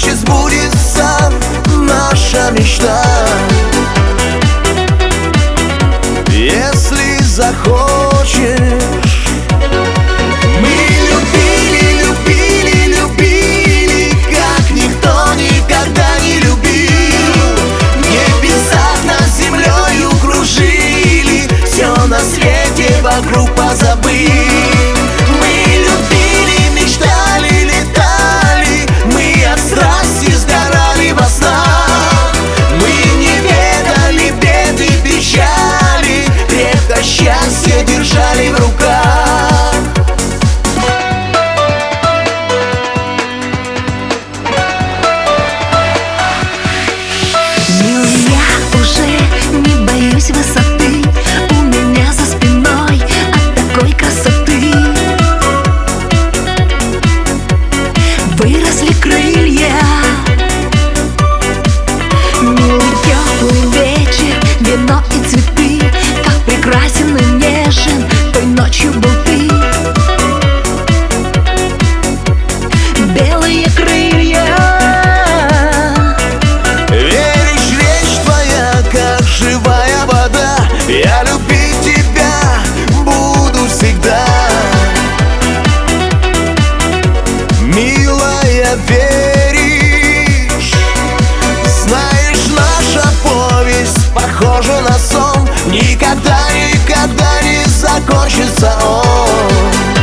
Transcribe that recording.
значит сбудется наша мечта. Если захочешь. Мы любили, любили, любили, как никто никогда не любил. В небесах над землею кружили, все на свете вокруг позабыв. Мы любили, мечтали, летали, мы от страсти сгорали во снах. Мы не ведали бед и печали, крепко счастье держали в руках. Милый, я уже не боюсь высоты, у меня за спиной от такой красоты выросли крылья. Милый теплый вечер, вино и цветы, как прекрасен и нежен той ночью был ты. Белые крылья. Веришь, речь твоя, как живая вода, я любить тебя буду всегда. Милая, веришь? Знаешь, наша повесть похожа на сон, никогда, никогда не закончится он.